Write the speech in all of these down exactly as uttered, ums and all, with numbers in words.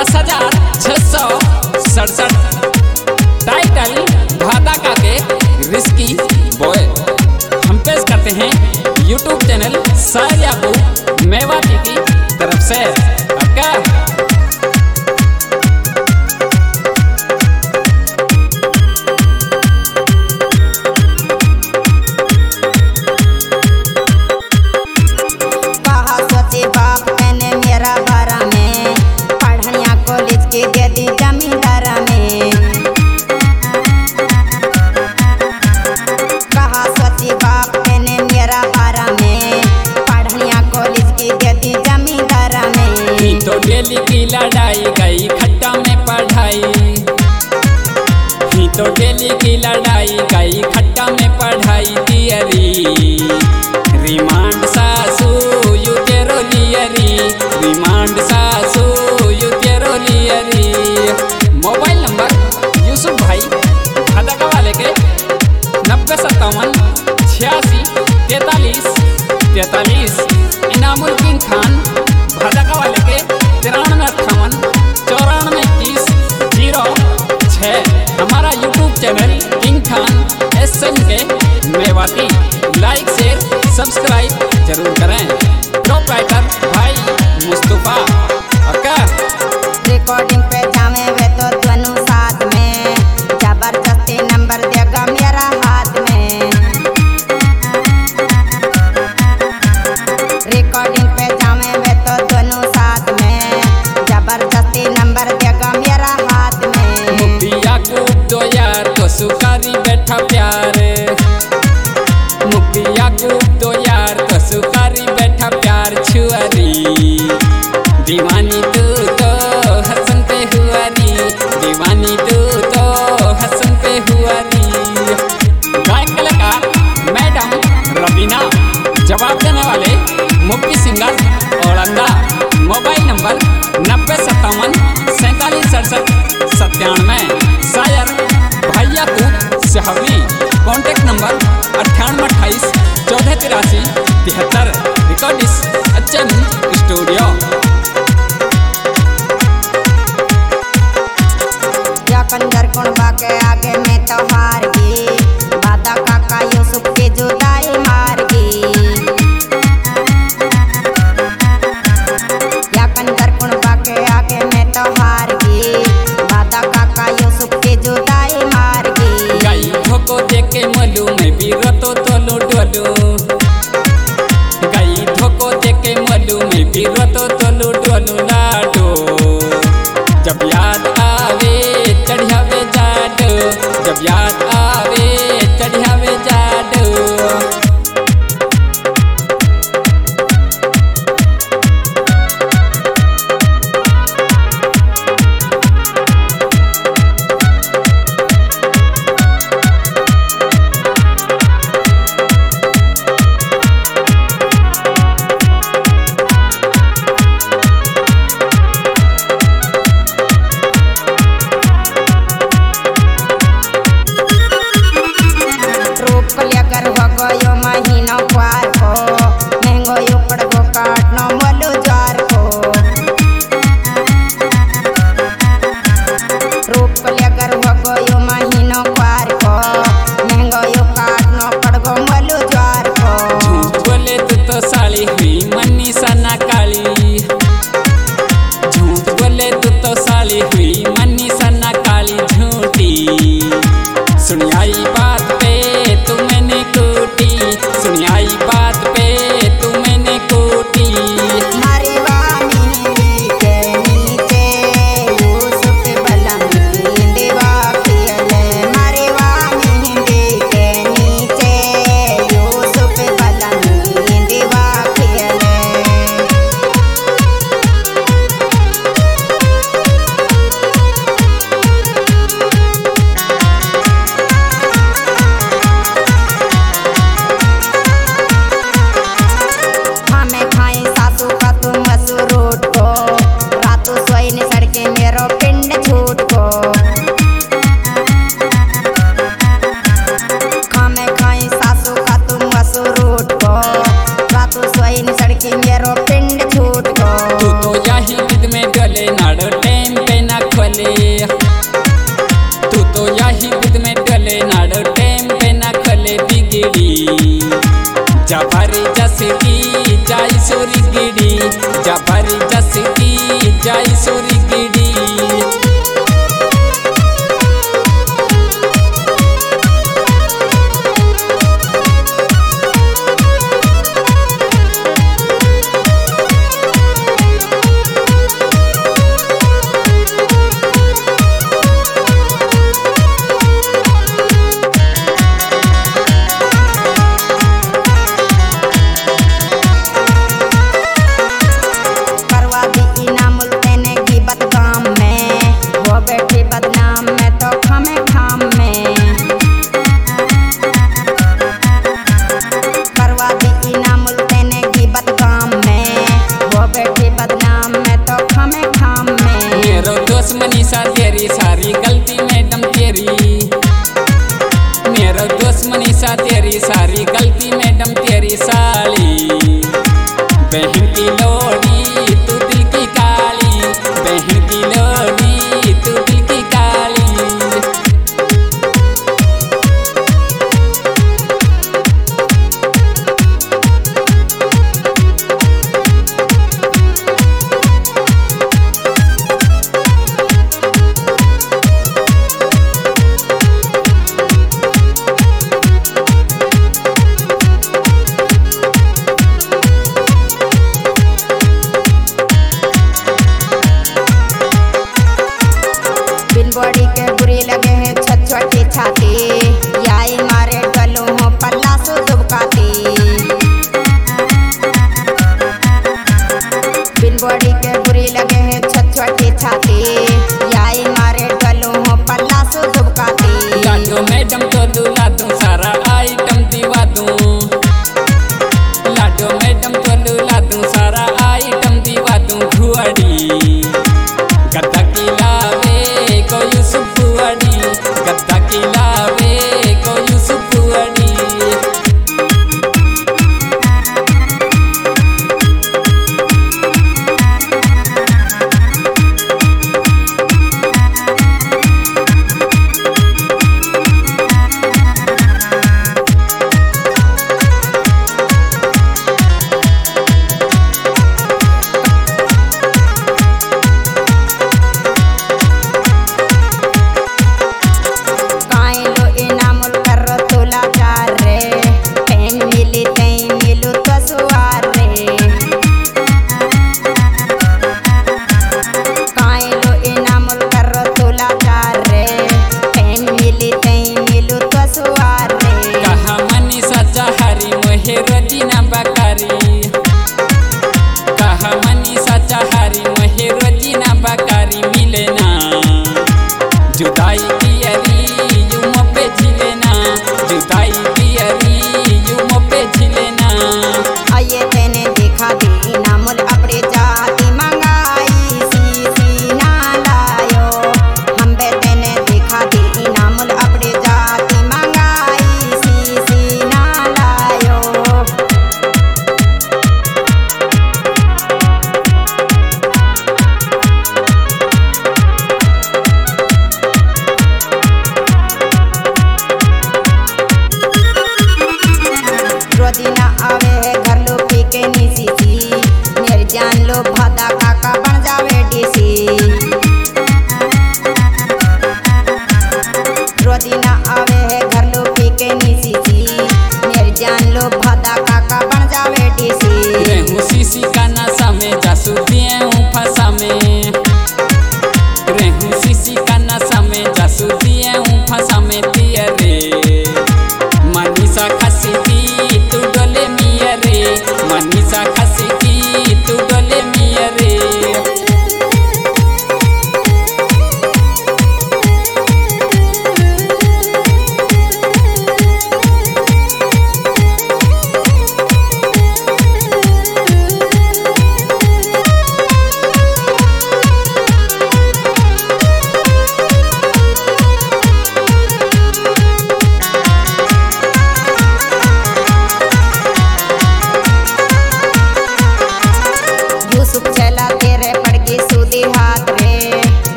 दस हजार छह सौ सड़सठ। टाइटल भादा का के रिस्की बॉय। हम पेश करते हैं यूट्यूब चैनल शायर याकूब मेवाती की तरफ से। आपका तो डेली की लड़ाई गई खट्टा में पढ़ाई। ही तो डेली की लड़ाई गई खट्टा में पढ़ाई। तियरी रिमांड सासू यू तेरो लियरी। रिमांड सासू यू तेरो लियरी। मोबाइल नंबर यूसुफ भाई भादा वाले के नब्बे सत्तावन छियासी तैतालीस तैतालीस। इनामुद्दीन खान भादा वाले के तिरानवे अट्ठावन चौरानवे इक्कीस जीरो छः। हमारा YouTube channel king Khan S M K Mewati. लाइक शेयर सब्सक्राइब जरूर करें। प्रोप्राइटर भाई मुस्तफा। अक्का रिकॉर्डिंग पे जामे वे तो दोनों साथ में। जबरदस्ती नंबर देगा मेरा हाथ में। रिकॉर्डिंग पे जामे वे तो दोनों साथ में। जबरदस्ती नंबर देगा मेरा हाथ में। मुफ्ती याकूब तो यार तो सुकारी बैठा प्यार। मुफ्ती याकूब तो यार तो सुकारी बैठा प्यार। छुआरी दीवानी तू तो हसन पे हुआरी। दीवानी तू तो हसन पे हुआरी। गायक कलाकार मैडम रबीना। जवाब देने वाले मुफ्ती सिंगर और अंदा। मोबाइल नंबर नब्बे सत्तावन सैंतालीस सड़सठ सत्तानवे। शायर भाई याकूब सहवी। कॉन्टैक्ट नंबर अट्ठानवे अट्ठाईस चौदह तिरासी तिहत्तर। रिकॉर्डिस अच्छे स्टूडियो। या कंजर कुणबा के आगे में तो हार गई। भादा काका यूसुफ की जुदाई मार गई। या कंजर कुणबा के आगे में तो हार गई। भादा काका यूसुफ की जुदाई मार गई। गई ठोको देखे मलू में भी रतो तोलो डोलो। गई ठोको देखे मलू में भी रतो तोलो डोलो लाडो। जब याद आवे चढ़ावे जाडो। जब याद सोरी गिड़ी जबरदस्ती जाई सोरी गिड़ी बदनाम में तो खामे खाम में करवा दी इनामुल तेने की बदकाम में वो बैठी बदनाम में तो खामे खाम में। मेरो दोस्त मनीषा तेरी सारी गलती मैडम तेरी मेरो दोस्त मनीषा तेरी सारी गलती मैडम तेरी साली बहन की लोड़ी तू दिल की काली बहन की लोड़ी तू दिल की काली। बिन बॉडी के बुरी लगे हैं छत छोटी छाती याई मारे डलो हो पल्ला सो दुबकाती बिन बॉडी के बुरी लगे हैं छत छोटी छाती याई मारे डलो हो पल्ला सो दुबकाती। लाडो मैडम तो लुला दूं सारा आइटम दिवा दूं लाडो मैडम तो लुला दूं सारा आइटम दिवा दूं घुअड़ी गद्दा की लावे को यूसुफ अड़ी गद्दा की लावे को यूसुफ अड़ी।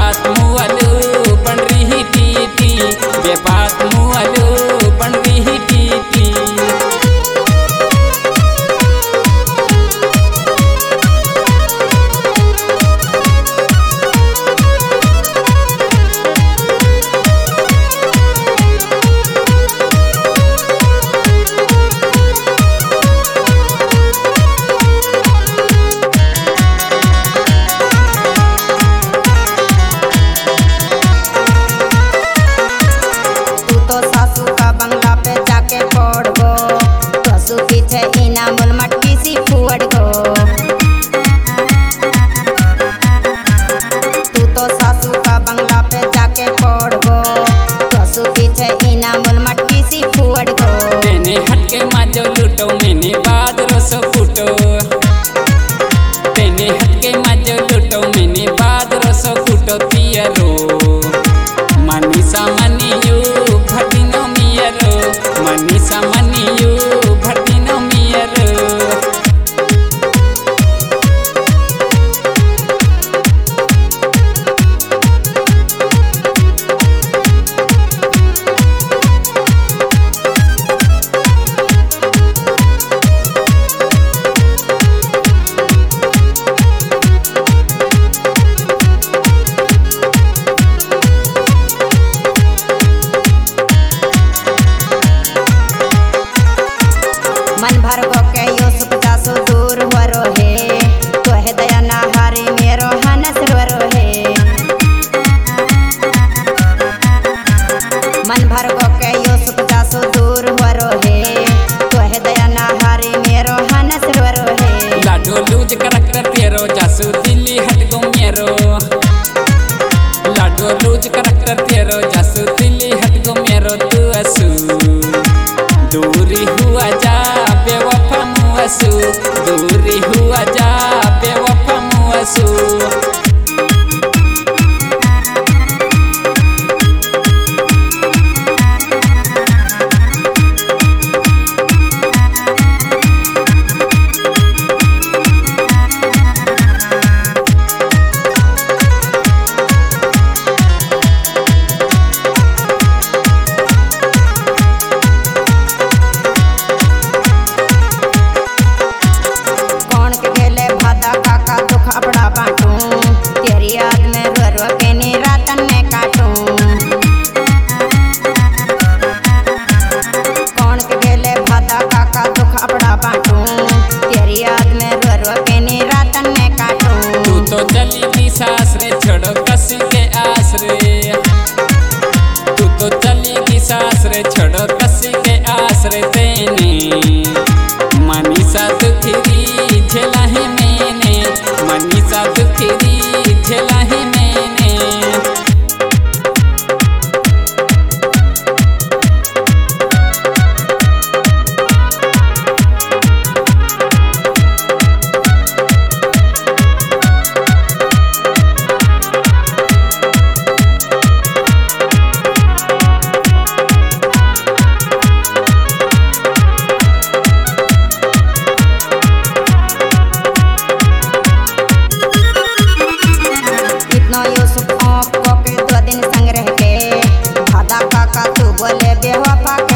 बेबात मुआलू बन रही टीटी, बेबात मुआलू बन रही टीटी। इनामुल मटकी सी फुअड़ गो, तू तो सासू का बंगला पे जाके पड़ गो, सासू पीछे इनामुल मटकी सी फुअड़ गो। मैंने हटके माजो लूटो मैंने बाद रसो फूटो, मैंने हटके माजो लूटो मैंने बाद रसो फूटो पियरो। मनीषा मनियू भटिनो मियरो, मनीषा मनियू भटिनो मियरो। मन भर गो के यो सुख जासो दूर वरो है, तो है दया ना हारी मेरो हनस वरो है। मन भर गो के यो सुख जासो दूर वरो है, तो है दया ना हारी मेरो हनस वरो है। लाडो लूज करैक्टर तेरो जासू दिल्ली हट गो मेरो, लाडो लूज करैक्टर तेरो जासू दिल्ली हट गो मेरो। तू असू दूरी हुआ जा बेवफा मुआसू, दूरी हुआ जा बेवफा मुआसू। अपना बांटूं तेरी याद में रो रो के नी रातन में काटूं, कौन के गेले भादा काका दुख अपना बांटूं तेरी याद में रो रो के नी रातन में काटूं। तू तो चली दी सासरे छोड़ो कसी के आसरे, तू तो चली दी सासरे छोड़ो कसी के आसरे। तेने मनीषा दुखरी झेला है मैंने, मनीषा दुखरी झेला है मैंने। यो सुख आँख को के दो दिन संग रह के, भादा काका तू बोले बेवफा के